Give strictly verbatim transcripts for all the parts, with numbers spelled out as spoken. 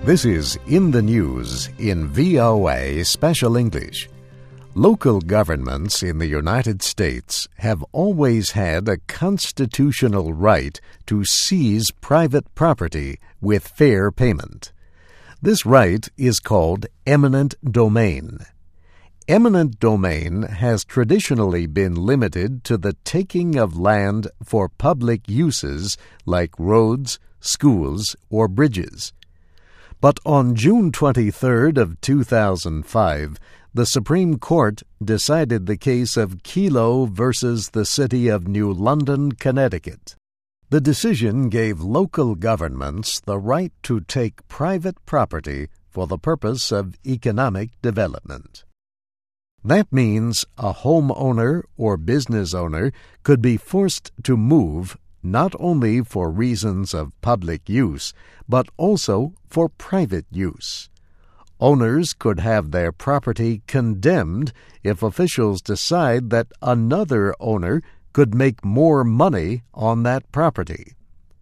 This is In the News in V O A Special English. Local governments in the United States have always had a constitutional right to seize private property with fair payment. This right is called eminent domain. Eminent domain has traditionally been limited to the taking of land for public uses like roads, schools, or bridges. But on June twenty-third of two thousand five, the Supreme Court decided the case of Kelo versus the City of New London, Connecticut. The decision gave local governments the right to take private property for the purpose of economic development. That means a homeowner or business owner could be forced to move not only for reasons of public use, but also for private use. Owners could have their property condemned if officials decide that another owner could make more money on that property.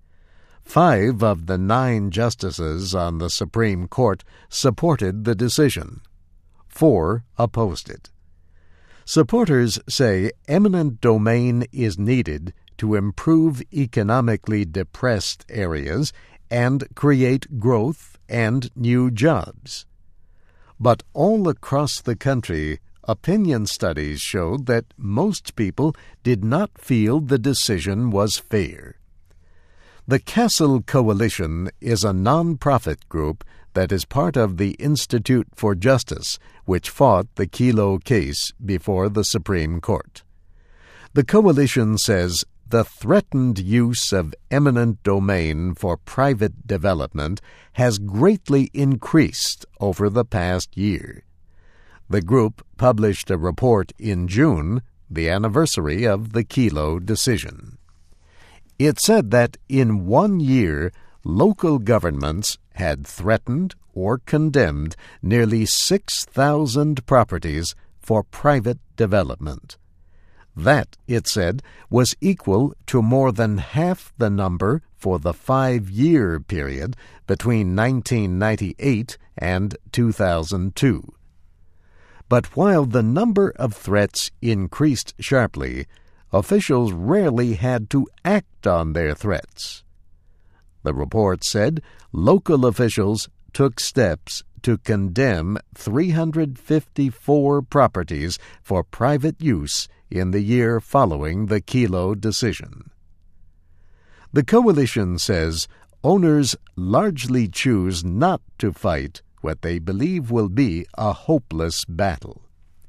Five of the nine justices on the Supreme Court supported the decision. Four opposed it. Supporters say eminent domain is needed to improve economically depressed areas and create growth and new jobs. But all across the country, opinion studies showed that most people did not feel the decision was fair. The Castle Coalition is a non-profit group that is part of the Institute for Justice, which fought the Kelo case before the Supreme Court. The coalition says the threatened use of eminent domain for private development has greatly increased over the past year. The group published a report in June, the anniversary of the Kelo decision. It said that in one year, local governments had threatened or condemned nearly six thousand properties for private development. That, it said, was equal to more than half the number for the five-year period between nineteen ninety-eight and two thousand two. But while the number of threats increased sharply, officials rarely had to act on their threats. The report said local officials took steps to condemn three hundred fifty-four properties for private use in the year following the Kelo decision. The coalition says owners largely choose not to fight what they believe will be a hopeless battle.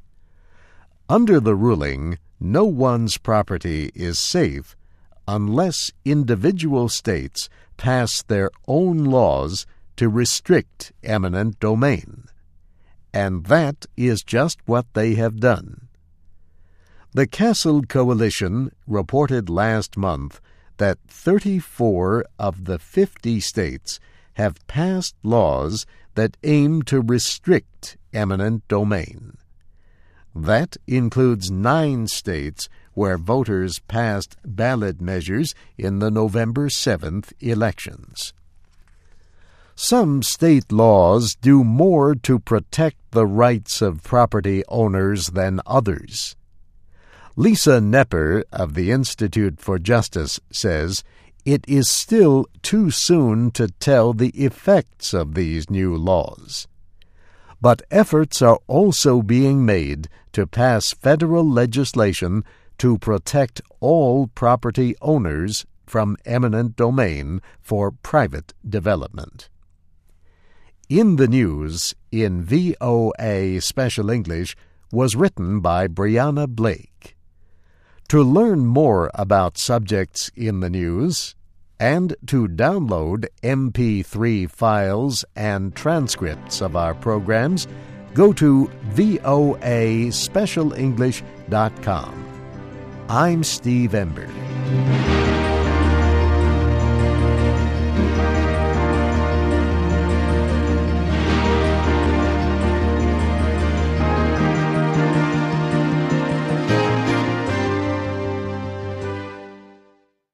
Under the ruling, no one's property is safe unless individual states pass their own laws to restrict eminent domain. And that is just what they have done. The Castle Coalition reported last month that thirty-four of the fifty states have passed laws that aim to restrict eminent domain. That includes nine states where voters passed ballot measures in the November seventh elections. Some state laws do more to protect the rights of property owners than others. Lisa Knepper of the Institute for Justice says it is still too soon to tell the effects of these new laws. But efforts are also being made to pass federal legislation to protect all property owners from eminent domain for private development. In the News in V O A Special English was written by Brianna Blake. To learn more about subjects in the news and to download M P three files and transcripts of our programs, go to V O A special english dot com. I'm Steve Ember.